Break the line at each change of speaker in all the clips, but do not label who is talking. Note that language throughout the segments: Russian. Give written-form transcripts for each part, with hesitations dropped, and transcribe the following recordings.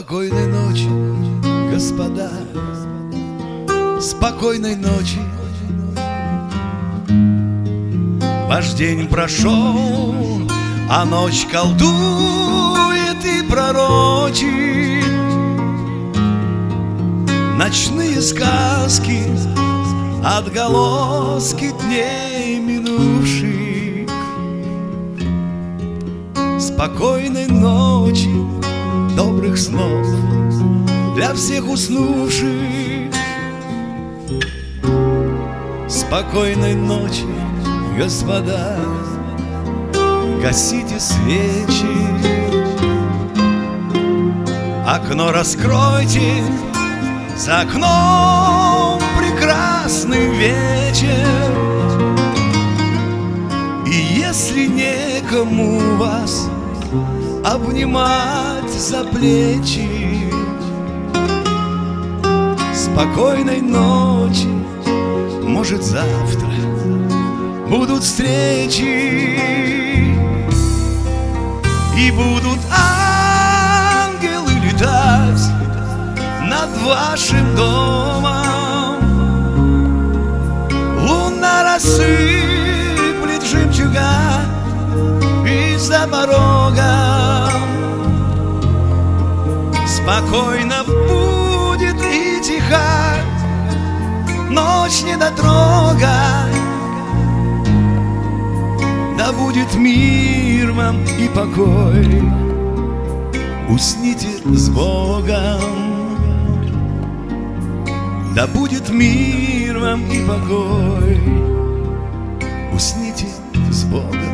Спокойной ночи, господа, спокойной ночи. Ваш день прошел, а ночь колдует и пророчит ночные сказки, отголоски дней минувших. Спокойной ночи, добрых снов для всех уснувших. Спокойной ночи, господа, гасите свечи, окно раскройте, за окном прекрасный вечер. И если некому вас обнимать за плечи, спокойной ночи, может завтра будут встречи, и будут ангелы летать над вашим домом. Луна рассыплет жемчуга из-за порога. Спокойно будет и тиха ночь недотрога. Да будет мир вам и покой, усните с Богом. Да будет мир вам и покой, усните с Богом.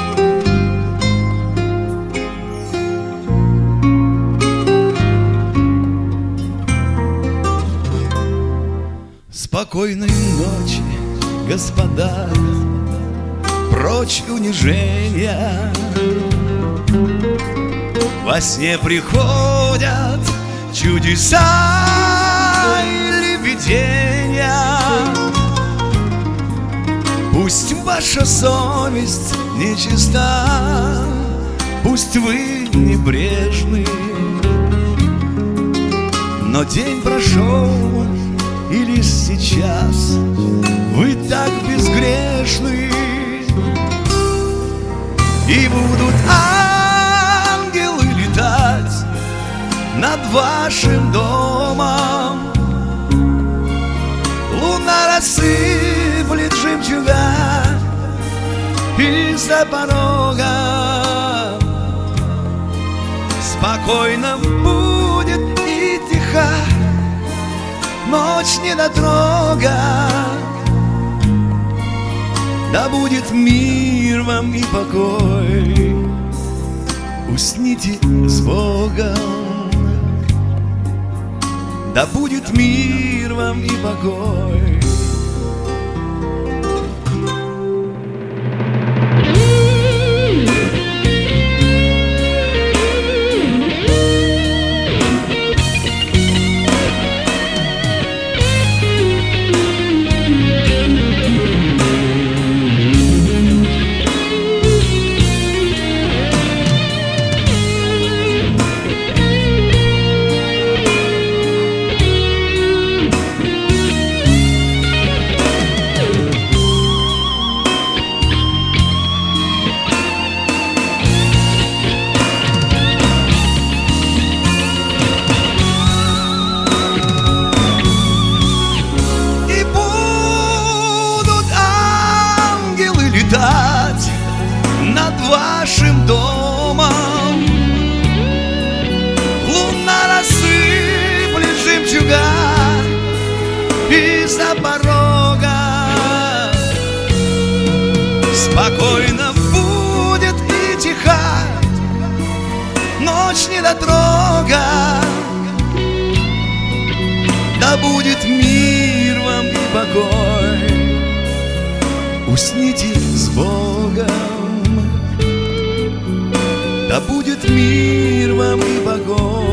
Спокойной ночи, господа, прочь унижения. Во сне приходят чудеса или видения. Пусть ваша совесть нечиста, пусть вы небрежны, но день прошел, и лишь сейчас вы так безгрешны. И будут ангелы летать над вашим домом. Луна рассыплет жемчуга из-за порога. Спокойно будет и тиха ночь недотрога. Да будет мир вам и покой, усните с Богом. Да будет мир вам и покой. Над вашим домом. Луна рассыплет жемчуга из-за порога. Спокойно будет и тиха ночь недотрога. Да будет мир вам и покой, усните с Богом. Да будет мир вам и покой.